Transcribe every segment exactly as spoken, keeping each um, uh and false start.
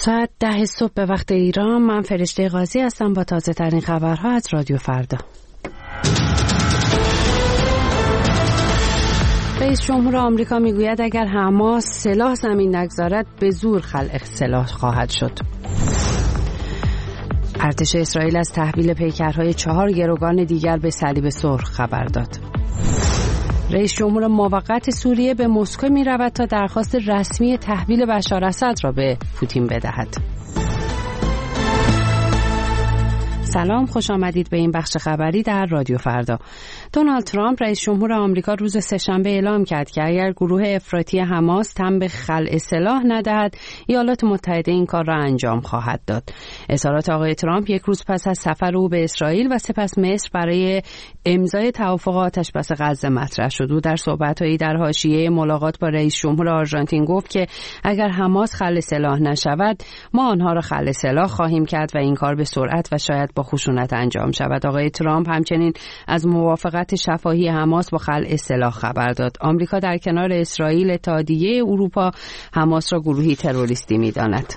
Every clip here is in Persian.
ساعت ده صبح به وقت ایران. من فرشته قاضی هستم با تازه ترین خبرها از رادیو فردا. رئیس جمهور آمریکا میگوید اگر حماس سلاح زمین نگذارد به زور خلع سلاح خواهد شد. ارتش اسرائیل از تحویل پیکرهای چهار گروگان دیگر به صلیب سرخ خبر داد. رئیس جمهور موقت سوریه به مسکو می رود تا درخواست رسمی تحویل بشار اسد را به پوتین بدهد. سلام، خوش آمدید به این بخش خبری در رادیو فردا. دونالد ترامپ رئیس جمهور آمریکا روز سه‌شنبه اعلام کرد که اگر گروه افراطی حماس تن به خلع سلاح ندهد، ایالات متحده این کار را انجام خواهد داد. اظهارات آقای ترامپ یک روز پس از سفر او به اسرائیل و سپس مصر برای امضای توافق آتش‌بس غزه مطرح شد. او در صحبت‌هایی در حاشیه ملاقات با رئیس جمهور آرژانتین گفت که اگر حماس خلع سلاح نشود، ما آنها را خلع سلاح خواهیم کرد و این کار به سرعت و شاید با خشونت انجام شود. آقای ترامپ همچنین از موافقت شفاهی حماس با خلع سلاح خبر داد. آمریکا در کنار اسرائیل اتحادیه اروپا حماس را گروهی تروریستی می‌داند.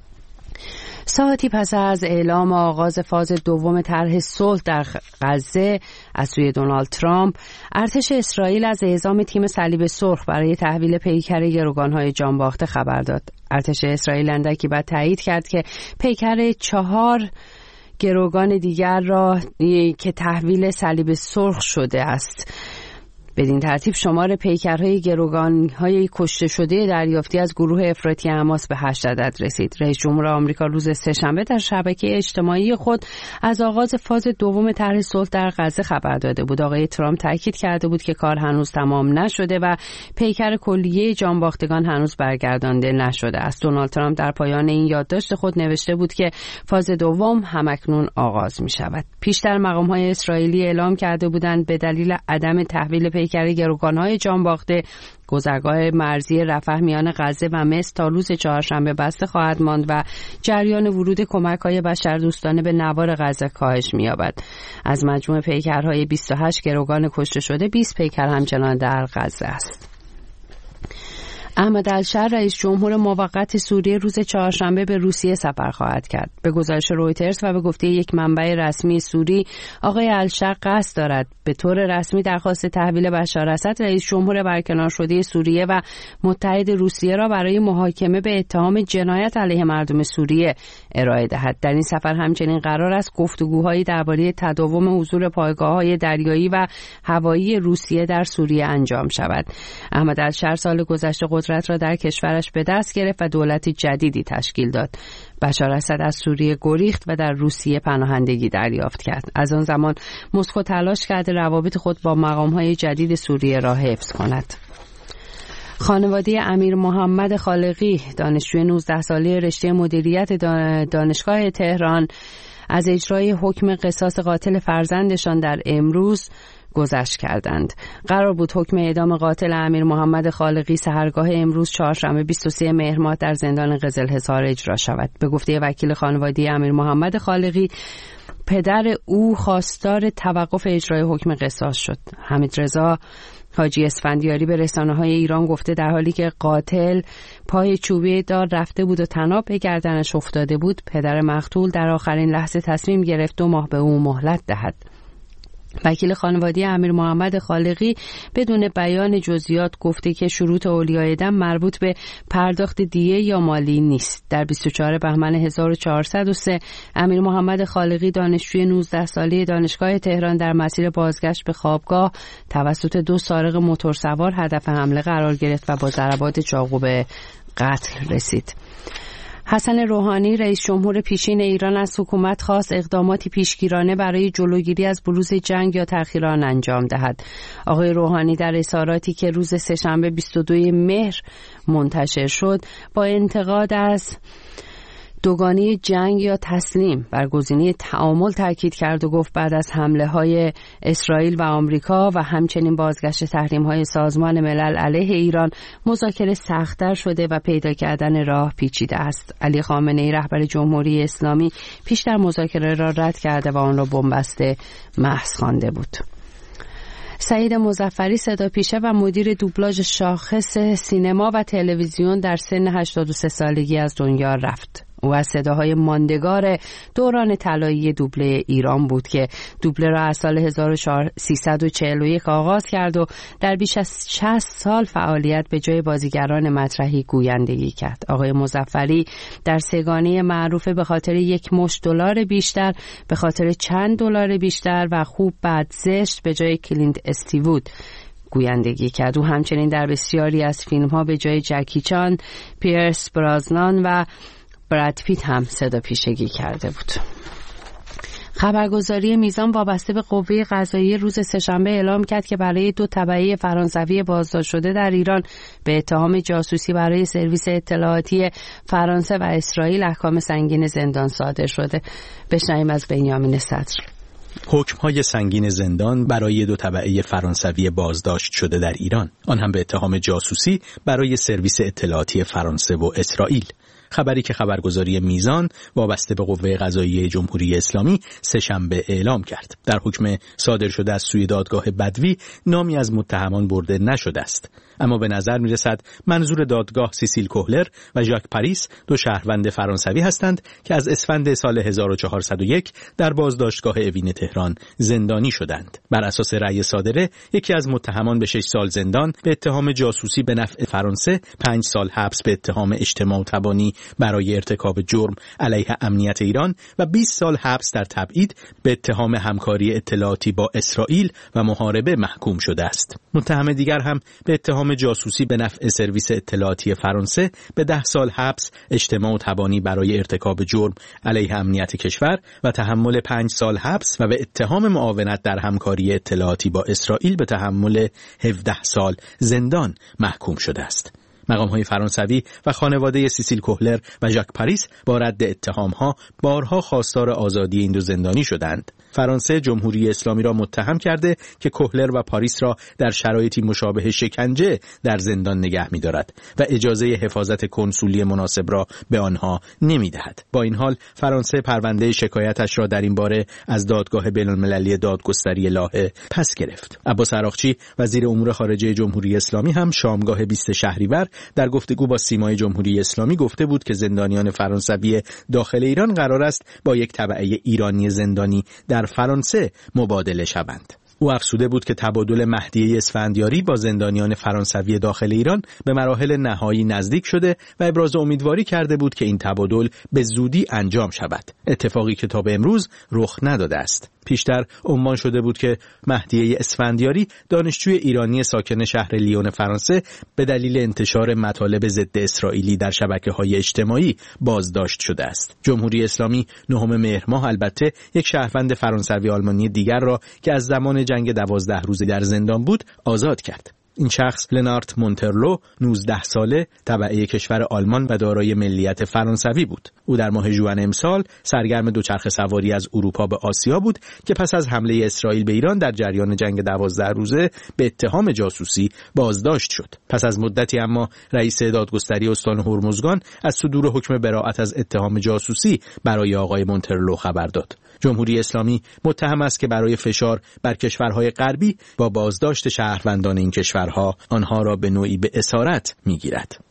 ساعتی پس از اعلام آغاز فاز دوم طرح صلح در غزه از سوی دونالد ترامپ، ارتش اسرائیل از اعزام تیم صلیب سرخ برای تحویل پیکر گروگان‌های جانباخته خبر داد. ارتش اسرائیل اندکی بعد تایید کرد که پیکر چهار گروگان دیگر را که تحویل صلیب سرخ شده است. بدین ترتیب شمار پیکرهای گروگان‌های کشته شده دریافتی از گروه افراطی حماس به هشت عدد رسید. رئیس جمهور آمریکا روز سه‌شنبه در شبکه اجتماعی خود از آغاز فاز دوم طرح صلح در غزه خبر داده بود. آقای ترامپ تاکید کرده بود که کار هنوز تمام نشده و پیکر کلیه جانباختگان هنوز برگردانده نشده است. دونالد ترامپ در پایان این یادداشت خود نوشته بود که فاز دوم همکنون آغاز می شود. پیشتر مقام‌های اسرائیلی اعلام کرده بودند به دلیل عدم تحویل پیکر گروگان‌های جانباخته گذرگاه مرزی رفح میان غزه و مصر تا روز چهارشنبه بسته خواهد ماند و جریان ورود کمک‌های بشردوستانه به نوار غزه کاهش می‌یابد. از مجموع پیکرهای بیست و هشت گروگان کشته شده، بیست پیکر همچنان در غزه است. احمد الشر رئیس جمهور موقت سوریه روز چهارشنبه به روسیه سفر خواهد کرد. به گزارش رویترز و به گفته یک منبع رسمی سوری، آقای الشر قصد دارد به طور رسمی درخواست تحویل بشار اسد رئیس جمهور برکنار شده سوریه و متحد روسیه را برای محاکمه به اتهام جنایت علیه مردم سوریه ارائه دهد. در این سفر همچنین قرار است گفتگوهایی درباره تداوم حضور پایگاه‌های دریایی و هوایی روسیه در سوریه انجام شود. احمد الشر سال گذشته قدرت را در کشورش به دست گرفت و دولت جدیدی تشکیل داد. بشار اسد از سوریه گریخت و در روسیه پناهندگی دریافت کرد. از آن زمان مسکو تلاش کرده روابط خود با مقام‌های جدید سوریه را حفظ کند. خانواده امیر محمد خالقی، دانشجوی نوزده ساله رشته مدیریت دانشگاه تهران، از اجرای حکم قصاص قاتل فرزندشان در امروز گذشت کردند. قرار بود حکم اعدام قاتل امیر محمد خالقی سحرگاه امروز چهارشنبه بیست و سوم مهر ماه در زندان قزلحصار اجرا شود. به گفته وکیل خانواده امیر محمد خالقی، پدر او خواستار توقف اجرای حکم قصاص شد. حمید رضا حاجی اسفندیاری به رسانه‌های ایران گفته در حالی که قاتل پای چوبی دار رفته بود و طناب به گردنش افتاده بود، پدر مقتول در آخرین لحظه تصمیم گرفت دو ماه به او مهلت دهد. وکیل خانواده امیر محمد خالقی بدون بیان جزئیات گفته که شروط اولیای دم مربوط به پرداخت دیه یا مالی نیست. در بیست و چهارم بهمن هزار و چهارصد و سه امیر محمد خالقی، دانشجوی نوزده ساله دانشگاه تهران، در مسیر بازگشت به خوابگاه توسط دو سارق موتورسوار هدف حمله قرار گرفت و با ضربات چاقو به قتل رسید. حسن روحانی رئیس جمهور پیشین ایران از حکومت خواست اقداماتی پیشگیرانه برای جلوگیری از بروز جنگ یا تأخیر آن انجام دهد. آقای روحانی در اظهاراتی که روز سه‌شنبه بیست و دوم مهر منتشر شد با انتقاد از دوگانه جنگ یا تسلیم بر گزینه تعامل تاکید کرد و گفت بعد از حمله های اسرائیل و آمریکا و همچنین بازگشت تحریم های سازمان ملل علیه ایران مذاکره سخت‌تر شده و پیدا کردن راه پیچیده است. علی خامنه‌ای رهبر جمهوری اسلامی پیشتر مذاکره را رد کرده و آن را بنبست محض خوانده بود. سعید مظفری صداپیشه و مدیر دوبلاژ شاخص سینما و تلویزیون در سن هشتاد و سه سالگی از دنیا رفت. او از صداهای ماندگار دوران طلایی دوبله ایران بود که دوبله را از سال هزار و سیصد و چهل و یک آغاز کرد و در بیش از شصت سال فعالیت به جای بازیگران مطرحی گویندگی کرد. آقای مظفری در سگانه معروف به خاطر یک مشت دلار بیشتر، به خاطر چند دلار بیشتر و خوب بد زشت به جای کلینت استیوود گویندگی کرد. او همچنین در بسیاری از فیلم‌ها به جای جکی چان، پیرس برازنان و براد پیت هم صدا پیشگی کرده بود. خبرگزاری میزان وابسته به قوه قضاییه روز سه‌شنبه اعلام کرد که برای دو تبعه فرانسوی بازداشت شده در ایران به اتهام جاسوسی برای سرویس اطلاعاتی فرانسه و اسرائیل احکام سنگین زندان صادر شده. بشنویم از بنیامین صدر. حکم‌های سنگین زندان برای دو تبعه فرانسوی بازداشت شده در ایران، آن هم به اتهام جاسوسی برای سرویس اطلاعاتی فرانسه و اسرائیل. خبری که خبرگزاری میزان وابسته به قوه قضاییه جمهوری اسلامی سه‌شنبه اعلام کرد. در حکم صادر شده از سوی دادگاه بدوی نامی از متهمان برده نشده است، اما به نظر می رسد منظور دادگاه سیسیل کوهلر و ژاک پاریس، دو شهروند فرانسوی هستند که از اسفند سال هزار و چهارصد و یک در بازداشتگاه اوین تهران زندانی شدند. بر اساس رأی صادره، یکی از متهمان به شش سال زندان به اتهام جاسوسی به نفع فرانسه، پنج سال حبس به اتهام اجتماع تبانی برای ارتکاب جرم علیه امنیت ایران و بیست سال حبس در تبعید به اتهام همکاری اطلاعاتی با اسرائیل و محاربه محکوم شده است. متهم دیگر هم به اتهام جاسوسی به نفع سرویس اطلاعاتی فرانسه به ده سال حبس، اجتماع تبانی برای ارتکاب جرم علیه امنیت کشور و تحمل پنج سال حبس و به اتهام معاونت در همکاری اطلاعاتی با اسرائیل به تحمل هفده سال زندان محکوم شده است. مقام‌های فرانسوی و خانواده سیسیل کوهلر و ژاک پاریس با رد اتهام‌ها بارها خواستار آزادی این دو زندانی شدند. فرانسه جمهوری اسلامی را متهم کرده که کوهلر و پاریس را در شرایطی مشابه شکنجه در زندان نگه می‌دارد و اجازه حفاظت کنسولی مناسب را به آنها نمی‌دهد. با این حال فرانسه پرونده شکایتش را در این باره از دادگاه بین‌المللی دادگستری لاهه پس گرفت. عباس عراقچی وزیر امور خارجه جمهوری اسلامی هم شامگاه بیست شهریور در گفتگو با سیمای جمهوری اسلامی گفته بود که زندانیان فرانسوی داخل ایران قرار است با یک تبعه ایرانی زندانی در فرانسه مبادله شوند. او افسوده بود که تبادل مهدیه اسفندیاری با زندانیان فرانسوی داخل ایران به مراحل نهایی نزدیک شده و ابراز امیدواری کرده بود که این تبادل به زودی انجام شود، اتفاقی که تا به امروز رخ نداده است. پیشتر عنوان شده بود که مهدیه اسفندیاری دانشجوی ایرانی ساکن شهر لیون فرانسه به دلیل انتشار مطالب ضد اسرائیلی در شبکه‌های اجتماعی بازداشت شده است. جمهوری اسلامی نهم مهر ماه البته یک شهروند فرانسوی آلمانی دیگر را که از زمان جنگ دوازده روزه در زندان بود آزاد کرد. این شخص لنارت مونترلو نوزده ساله، تبعه کشور آلمان و دارای ملیت فرانسوی بود. او در ماه ژوئن امسال سرگرم دوچرخه سواری از اروپا به آسیا بود که پس از حمله اسرائیل به ایران در جریان جنگ دوازده روزه به اتهام جاسوسی بازداشت شد. پس از مدتی اما رئیس دادگستری استان هرمزگان از صدور حکم براءت از اتهام جاسوسی برای آقای مونترلو خبر داد. جمهوری اسلامی متهم است که برای فشار بر کشورهای غربی با بازداشت شهروندان این کشورها آنها را به نوعی به اسارت می‌گیرد.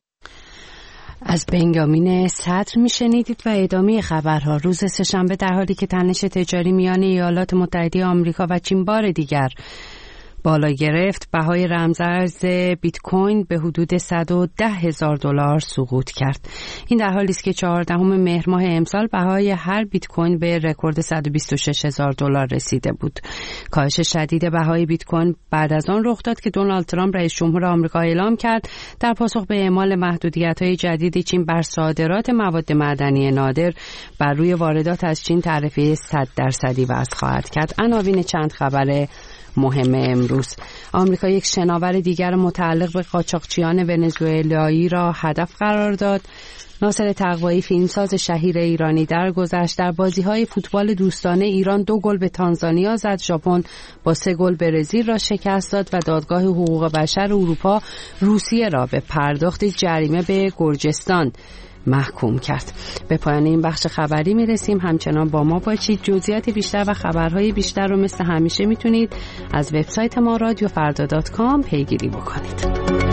از بنیامین صدر میشنیدید و ادامه خبرها. روز سه‌شنبه در حالی که تنش تجاری میان ایالات متحده آمریکا و چین بار دیگر بالا گرفت، بهای رمزارز بیت کوین به حدود صد و ده هزار دلار سقوط کرد. این در حالی است که چهاردهم مهر ماه امسال بهای هر بیت کوین به رکورد صد و بیست و شش هزار دلار رسیده بود. کاهش شدید بهای بیت کوین بعد از آن رخ داد که دونالد ترامپ رئیس جمهور آمریکا اعلام کرد در پاسخ به اعمال محدودیت‌های جدید چین بر صادرات مواد معدنی نادر بر روی واردات از چین تعرفه صد درصدی وضع خواهد کرد. عناوین چند خبر مهم امروز: آمریکا یک شناور دیگر متعلق به قاچاقچیان ونزوئلایی را هدف قرار داد. ناصر تقوایی فیلمساز شهیر ایرانی درگذشت در بازی‌های فوتبال دوستانه ایران دو گل به تانزانیا زد، ژاپن با سه گل برزیل را شکست داد و دادگاه حقوق بشر اروپا روسیه را به پرداخت جریمه به گرجستان محکوم کرد. به پایان این بخش خبری میرسیم. همچنان با ما باشید. جزئیات بیشتر و خبرهای بیشتر رو مثل همیشه میتونید از وبسایت ما رادیو فردا دات کام پیگیری بکنید.